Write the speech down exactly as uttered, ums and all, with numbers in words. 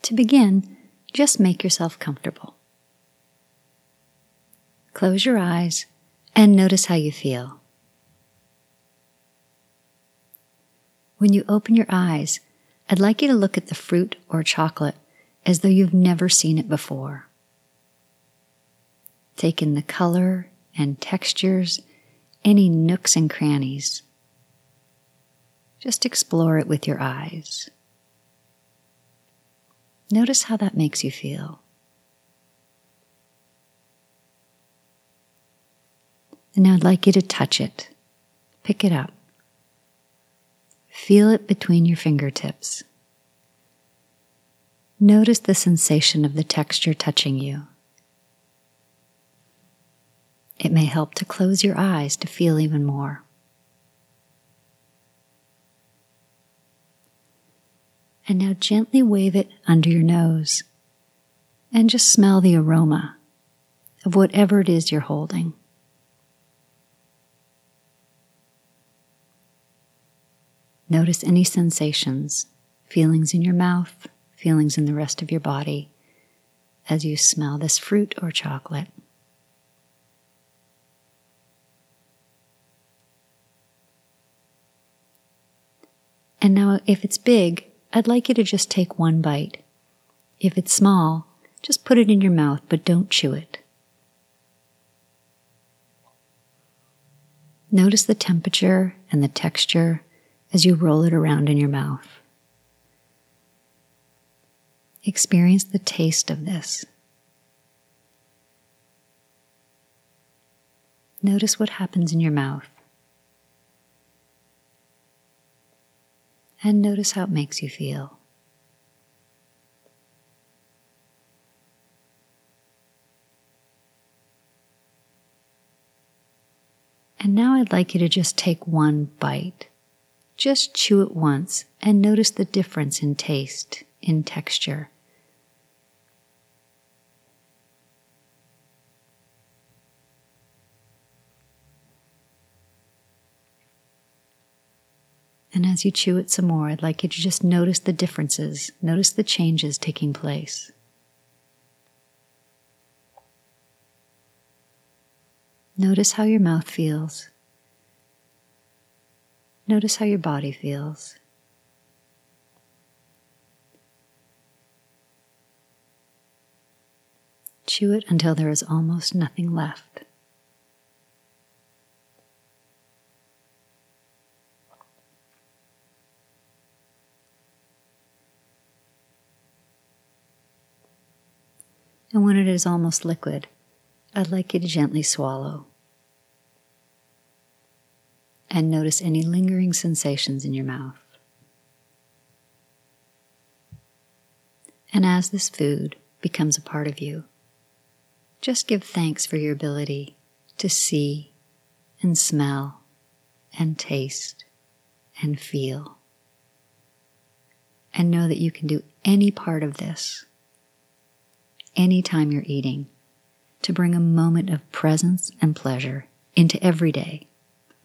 to begin, just make yourself comfortable. Close your eyes and notice how you feel. When you open your eyes, I'd like you to look at the fruit or chocolate as though you've never seen it before. Take in the color and textures, any nooks and crannies. Just explore it with your eyes. Notice how that makes you feel. And now I'd like you to touch it. Pick it up. Feel it between your fingertips. Notice the sensation of the texture touching you. It may help to close your eyes to feel even more. And now gently wave it under your nose and just smell the aroma of whatever it is you're holding. Notice any sensations, feelings in your mouth, feelings in the rest of your body as you smell this fruit or chocolate. And now, if it's big, I'd like you to just take one bite. If it's small, just put it in your mouth, but don't chew it. Notice the temperature and the texture as you roll it around in your mouth. Experience the taste of this. Notice what happens in your mouth. And notice how it makes you feel. And now I'd like you to just take one bite. Just chew it once and notice the difference in taste, in texture. And as you chew it some more, I'd like you to just notice the differences, notice the changes taking place. Notice how your mouth feels. Notice how your body feels. Chew it until there is almost nothing left. And when it is almost liquid, I'd like you to gently swallow. And notice any lingering sensations in your mouth. And as this food becomes a part of you, just give thanks for your ability to see and smell and taste and feel. And know that you can do any part of this, anytime you're eating, to bring a moment of presence and pleasure into every day.